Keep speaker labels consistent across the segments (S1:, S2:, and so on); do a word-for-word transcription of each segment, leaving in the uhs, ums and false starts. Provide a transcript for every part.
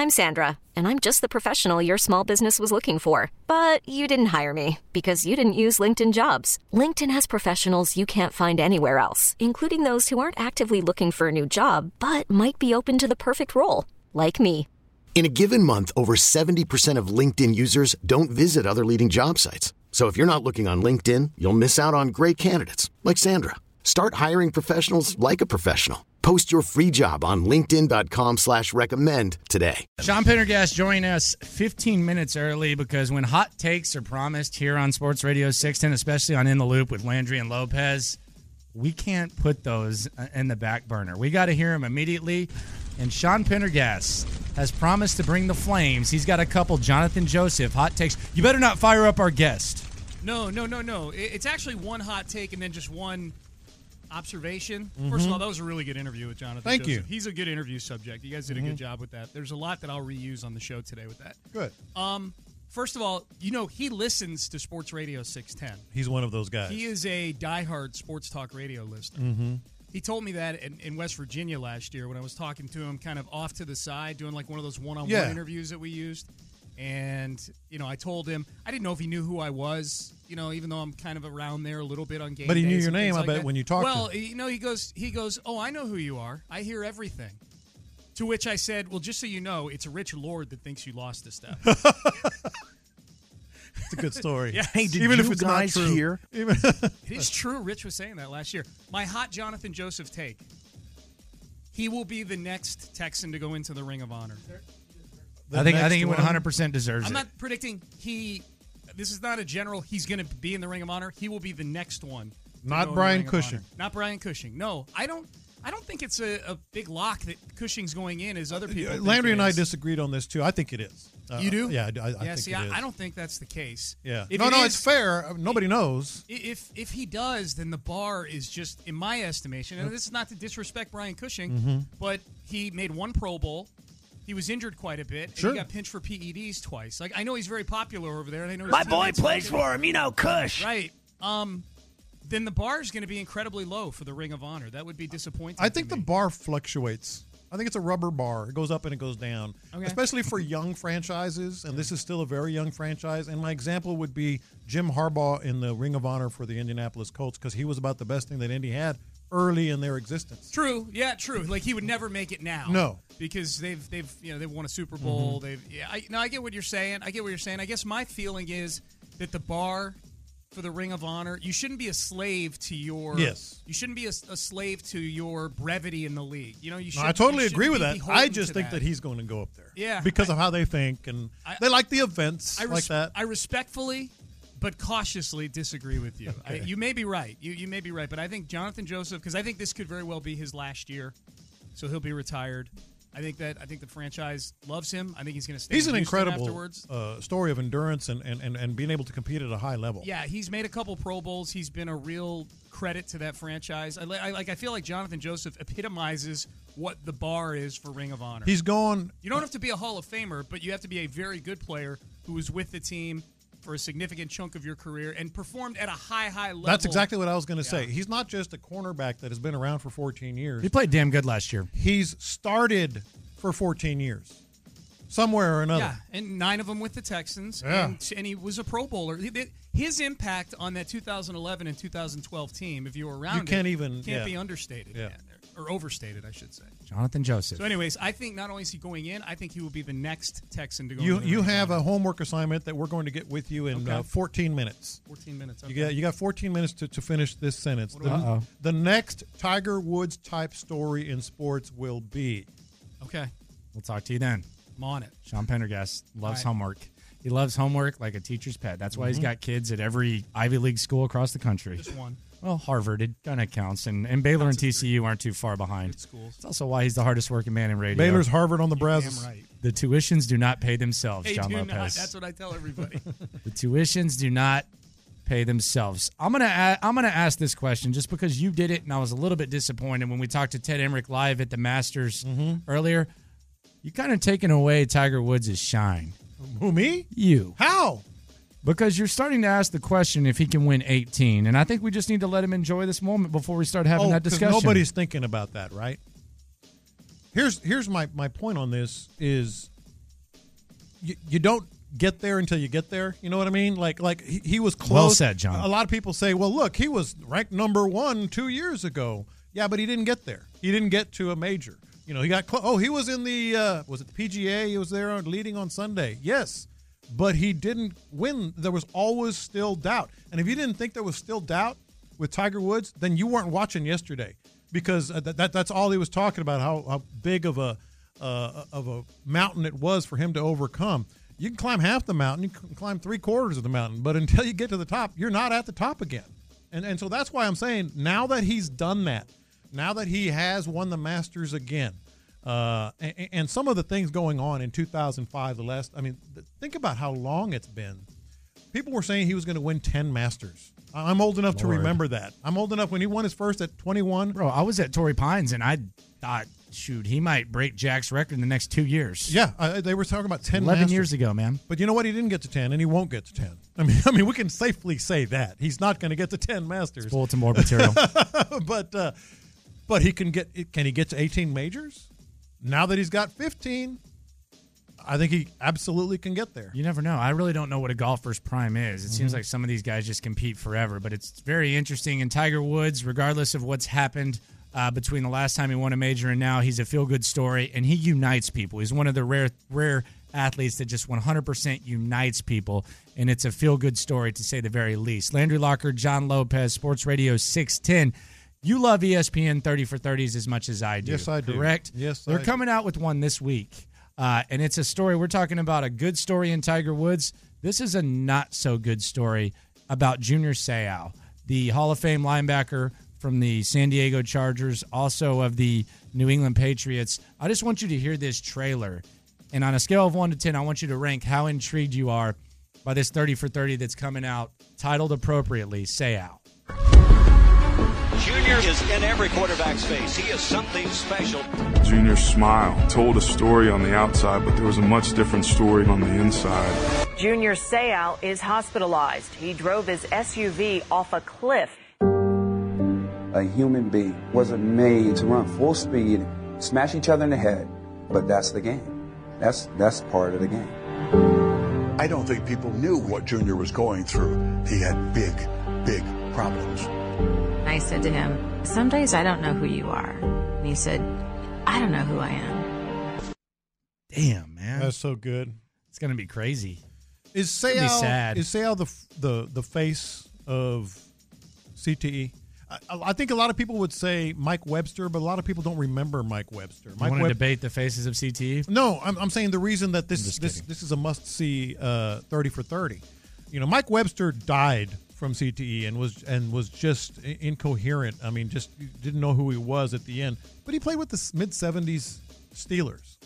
S1: I'm Sandra, and I'm just the professional your small business was looking for. But you didn't hire me because you didn't use LinkedIn Jobs. LinkedIn has professionals you can't find anywhere else, including those who aren't actively looking for a new job, but might be open to the perfect role, like me.
S2: In a given month, over seventy percent of LinkedIn users don't visit other leading job sites. So if you're not looking on LinkedIn, you'll miss out on great candidates like Sandra. Start hiring professionals like a professional. Post your free job on linkedin.com slash recommend today.
S3: Sean Pendergast joining us fifteen minutes early because when hot takes are promised here on Sports Radio six ten, especially on In the Loop with Landry and Lopez, we can't put those in the back burner. We got to hear them immediately. And Sean Pendergast has promised to bring the flames. He's got a couple Jonathan Joseph hot takes. You better not fire up our guest.
S4: No, no, no, no. It's actually one hot take and then just one observation.
S5: Mm-hmm.
S4: First of all, that was a really good interview with Jonathan
S5: Thank
S4: Joseph.
S5: you.
S4: He's a good interview subject. You guys did
S5: mm-hmm.
S4: a good job with that. There's a lot that I'll reuse on the show today with that.
S5: Good.
S4: Um, first of all, you know, he listens to Sports Radio six ten.
S5: He's one of those guys.
S4: He is a diehard sports talk radio listener.
S5: Mm-hmm.
S4: He told me that in, in West Virginia last year when I was talking to him kind of off to the side, doing like one of those one-on-one
S5: Yeah.
S4: interviews that we used. And, you know, I told him, I didn't know if he knew who I was, you know, even though I'm kind of around there a little bit on game
S5: But he knew
S4: days
S5: your
S4: and
S5: name,
S4: things
S5: I
S4: like
S5: bet,
S4: that.
S5: when you talked to
S4: Well,
S5: him.
S4: you know, he goes, he goes, oh, I know who you are. I hear everything. To which I said, well, just so you know, it's Rich Lord that thinks you lost a step.
S5: It's a good story.
S4: Yes.
S6: Hey, did
S5: Even
S6: you
S5: if it's
S6: guys
S5: not true.
S6: hear?
S5: Even
S4: It is true. Rich was saying that last year. My hot Jonathan Joseph take. He will be the next Texan to go into the Ring of Honor.
S5: the
S3: I think I
S5: next
S3: think he
S5: one-
S3: one hundred percent deserves
S4: I'm
S3: it.
S4: not predicting he. This is not a general. He's going to be in the Ring of Honor. He will be the next one. to
S5: Not
S4: go in the
S5: Brian
S4: Ring of
S5: Cushing.
S4: Honor. Not Brian Cushing. No, I don't. I don't think it's a, a big lock that Cushing's going in as other people. think
S5: Landry
S4: it
S5: and I
S4: is.
S5: disagreed on this, too. I think it is. Uh,
S4: You do?
S5: Yeah, I, I
S4: yeah.
S5: think
S4: See,
S5: it
S4: I,
S5: is.
S4: I don't think that's the case.
S5: Yeah.
S4: If
S5: no,
S4: it
S5: no,
S4: is-
S5: it's fair. Nobody knows.
S4: If if he does, then the bar is just, in my estimation, and this is not to disrespect Brian Cushing,
S5: Mm-hmm.
S4: but he made one Pro Bowl. He was injured quite a bit.
S5: Sure.
S4: And he got pinched for P E Ds twice. Like I know he's very popular over there. And I know his
S6: My boy
S4: teammates
S6: plays
S4: like it.
S6: for him, you know, Kush.
S4: Right. Um, then the bar is going to be incredibly low for the Ring of Honor. That would be disappointing.
S5: I
S4: to
S5: think the
S4: me.
S5: bar fluctuates. I think it's a rubber bar. It goes up and it goes down,
S4: Okay.
S5: especially for young franchises, and this is still a very young franchise. And my example would be Jim Harbaugh in the Ring of Honor for the Indianapolis Colts because he was about the best thing that Indy had early in their existence.
S4: True. Yeah, true. Like he would never make it now.
S5: No.
S4: Because they've they've you know they've won a Super Bowl.
S5: Mm-hmm.
S4: They've yeah. I, no, I get what you're saying. I get what you're saying. I guess my feeling is that the bar for the Ring of Honor, you shouldn't be a slave to your.
S5: Yes.
S4: You shouldn't be a, a slave to your brevity in the league. You know, you should.
S5: No, I totally
S4: you
S5: agree with
S4: shouldn't
S5: that.
S4: be
S5: I
S4: beholden
S5: just
S4: to
S5: think that. he's going to go up there.
S4: Yeah,
S5: Because
S4: I-
S5: of how they think, and
S4: I-
S5: they like the events
S4: I
S5: like
S4: res-
S5: that.
S4: I respectfully, but cautiously disagree with you. I, you may be right. You you may be right, but I think Jonathan Joseph, because I think this could very well be his last year, so he'll be retired. I think that I think the franchise loves him. I think he's going to stay.
S5: He's
S4: in
S5: an
S4: Houston
S5: incredible
S4: afterwards.
S5: uh, story of endurance and, and, and, and being able to compete at a high level.
S4: Yeah, he's made a couple Pro Bowls. He's been a real credit to that franchise. I, li- I like. I feel like Jonathan Joseph epitomizes what the bar is for Ring of Honor.
S5: He's gone.
S4: You don't have to be a Hall of Famer, but you have to be a very good player who was with the team for a significant chunk of your career and performed at a high, high level.
S5: That's exactly what I was going to say.
S4: Yeah.
S5: He's not just a cornerback that has been around for fourteen years.
S3: He played damn good last year.
S5: He's started for fourteen years, somewhere or another.
S4: Yeah, and nine of them with the Texans,
S5: Yeah.
S4: and, and he was a Pro Bowler. He- he- His impact on that two thousand eleven and two thousand twelve team, if you were around
S5: You can't
S4: it,
S5: even-
S4: can't
S5: yeah.
S4: be understated,
S5: Yeah.
S4: man, or overstated, I should say.
S3: Jonathan Joseph.
S4: So, anyways, I think not only is he going in, I think he will be the next Texan to go.
S5: You
S4: into the
S5: you
S4: Ring of
S5: have a
S4: Honor.
S5: homework assignment that we're going to get with you in
S4: Okay.
S5: uh, fourteen minutes.
S4: fourteen minutes.
S5: You
S4: Okay.
S5: got you got fourteen minutes to, to finish this sentence.
S4: What
S5: The,
S4: do I-
S3: Uh-oh.
S5: the next Tiger Woods type story in sports will be.
S4: Okay,
S3: We'll talk to you then.
S4: I'm on it.
S3: Sean Pendergast loves
S4: All right.
S3: homework. He loves homework like a teacher's pet. That's why he's got kids at every Ivy League school across the country.
S4: Just one.
S3: Well, Harvard, it kind of counts. And, and Baylor and T C U aren't too far behind.
S4: Good schools.
S3: It's also why he's the hardest working man in radio.
S5: Baylor's Harvard on the
S4: Damn
S5: Brazos.
S4: right.
S3: The tuitions do not pay themselves,
S4: They
S3: John
S4: do
S3: Lopez.
S4: not. That's what I tell everybody.
S3: The tuitions do not pay themselves. I'm gonna a- I'm gonna ask this question just because you did it, and I was a little bit disappointed when we talked to Ted Emmerich live at the Masters earlier. You kind of taken away Tiger Woods' shine.
S5: Who, me?
S3: You.
S5: How?
S3: Because you're starting to ask the question if he can win eighteen, and I think we just need to let him enjoy this moment before we start having
S5: Oh,
S3: that
S5: 'cause
S3: discussion.
S5: nobody's thinking about that, right? Here's here's my, my point on this is you, you don't get there until you get there. You know what I mean? Like, like he, he was close.
S3: Well said, John.
S5: A lot of people say, well, look, he was ranked number one two years ago. Yeah, but he didn't get there. He didn't get to a major. You know, he got close. Oh, he was in the, uh, was it the P G A? He was there leading on Sunday. Yes, but he didn't win. There was always still doubt. And if you didn't think there was still doubt with Tiger Woods, then you weren't watching yesterday, because that, that that's all he was talking about, how, how big of a uh, of a mountain it was for him to overcome. You can climb half the mountain, you can climb three quarters of the mountain, but until you get to the top, you're not at the top again. And and so that's why I'm saying, now that he's done that, now that he has won the Masters again, uh, and, and some of the things going on in two thousand five, the last, I mean, think about how long it's been. People were saying he was going to win ten Masters. I'm old enough Lord. to remember that. I'm old enough when he won his first at twenty-one.
S3: Bro, I was at Torrey Pines, and I thought, shoot, he might break Jack's record in the next two years.
S5: Yeah, uh, they were talking about ten
S3: eleven
S5: Masters.
S3: years ago, man.
S5: But you know what? He didn't get to ten, and he won't get to ten. I mean, I mean, we can safely say that. He's not going to get to ten Masters.
S3: It's bulletin board material.
S5: but uh, but he can get, can he get to eighteen majors? Now that he's got fifteen, I think he absolutely can get there.
S3: You never know. I really don't know what a golfer's prime is. It
S5: Mm-hmm.
S3: seems like some of these guys just compete forever, but it's very interesting. And Tiger Woods, regardless of what's happened uh, between the last time he won a major and now, he's a feel-good story, and he unites people. He's one of the rare rare athletes that just one hundred percent unites people, and it's a feel-good story to say the very least. Landry Locker, John Lopez, Sports Radio six ten. You love E S P N thirty for thirties as much as I do.
S5: Yes, I do.
S3: Correct?
S5: Yes,
S3: They're
S5: I
S3: coming
S5: do.
S3: out with one this week. Uh, and it's a story. We're talking about a good story in Tiger Woods. This is a not-so-good story about Junior Seau, the Hall of Fame linebacker from the San Diego Chargers, also of the New England Patriots. I just want you to hear this trailer. And on a scale of one to ten, I want you to rank how intrigued you are by this thirty for thirty that's coming out, titled appropriately, Seau.
S6: Junior is in every quarterback's face. He is something special.
S7: Junior's smile told a story on the outside, but there was a much different story on the inside.
S8: Junior Seau is hospitalized. He drove his S U V off a cliff.
S9: A human being wasn't made to run full speed, smash each other in the head, but that's the game. That's that's part of the game.
S10: I don't think people knew what Junior was going through. He had big, big problems.
S11: I said to him, some days I don't know who you are. And he said, I don't know who I am.
S3: Damn, man.
S5: That's so good.
S3: It's going to be crazy.
S5: Is
S3: It's gonna be
S5: Seau
S3: sad.
S5: is Seau the the the face of C T E? I, I think a lot of people would say Mike Webster, but a lot of people don't remember Mike Webster.
S3: You
S5: Mike
S3: want to
S5: Web-
S3: debate the faces of C T E?
S5: No, I'm, I'm saying the reason that this
S3: just
S5: this
S3: kidding.
S5: this is a must see uh, thirty for thirty. You know, Mike Webster died from C T E and was and was just i- incoherent. I mean, just didn't know who he was at the end. But he played with the mid seventies Steelers.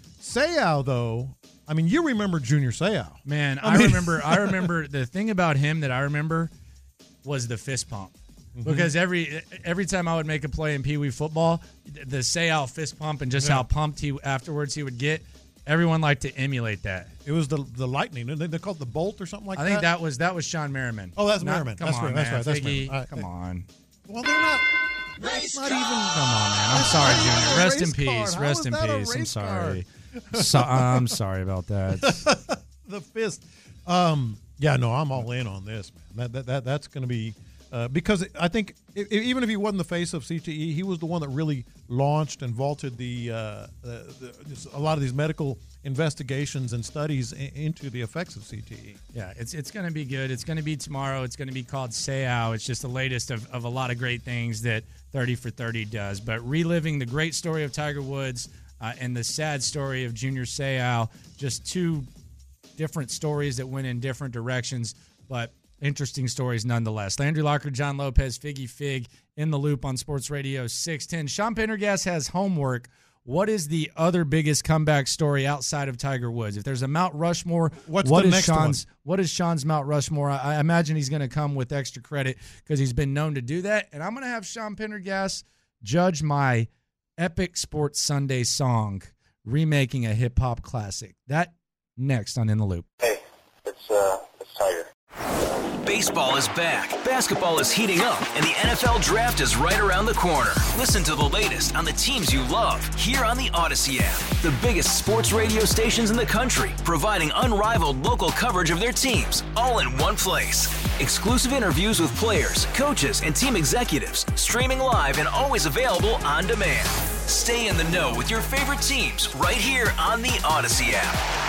S5: Seau, though, I mean, you remember Junior Seau.
S3: Man,
S5: I
S3: I,
S5: mean-
S3: remember. I remember the thing about him that I remember was the fist pump,
S5: Mm-hmm.
S3: because every every time I would make a play in Pee Wee football, the Seau fist pump and just
S5: Yeah.
S3: how pumped he afterwards he would get, everyone liked to emulate that.
S5: It was the the lightning. They they called it the bolt or something like
S3: I
S5: that.
S3: think that was that was Sean Merriman.
S5: Oh, that's
S3: Not-
S5: Merriman.
S3: Come
S5: That's
S3: on,
S5: right, that's
S3: man.
S5: right, that's
S3: Figgy,
S5: Merriman. All right,
S3: come
S5: hey.
S3: on.
S5: Well, they're not. That's not even.
S3: Come on, man. I'm sorry, Junior. Rest in
S5: Race
S3: peace.
S5: card. How
S3: Rest
S5: is
S3: in
S5: that a
S3: peace. I'm
S5: race
S3: sorry. So, I'm sorry about that.
S5: The fist. Um, yeah, no, I'm all in on this, man. That that, that that's going to be uh, because I think i even if he wasn't the face of C T E, he was the one that really launched and vaulted the, uh, the, the just a lot of these medical investigations and studies i- into the effects of C T E.
S3: Yeah, it's it's going to be good. It's going to be tomorrow. It's going to be called Seau. It's just the latest of, of a lot of great things that thirty for thirty does. But reliving the great story of Tiger Woods uh, and the sad story of Junior Seau, just two different stories that went in different directions, but interesting stories nonetheless. Landry Locker, John Lopez, Figgy Fig in the loop on Sports Radio six ten. Sean Pendergast has homework. What is the other biggest comeback story outside of Tiger Woods? If there's a Mount Rushmore,
S5: What's
S3: what
S5: the
S3: is
S5: next
S3: Sean's what is Sean's Mount Rushmore? I, I imagine he's going to come with extra credit because he's been known to do that. And I'm going to have Sean Pendergast judge my epic Sports Sunday song, remaking a hip hop classic. That next on In the Loop.
S12: Hey, it's uh, it's Tiger. Baseball is back, basketball is heating up, and the N F L Draft is right around the corner. Listen to the latest on the teams you love here on the Odyssey app. The biggest sports radio stations in the country, providing unrivaled local coverage of their teams, all in one place. Exclusive interviews with players, coaches, and team executives, streaming live and always available on demand. Stay in the know with your favorite teams right here on the Odyssey app.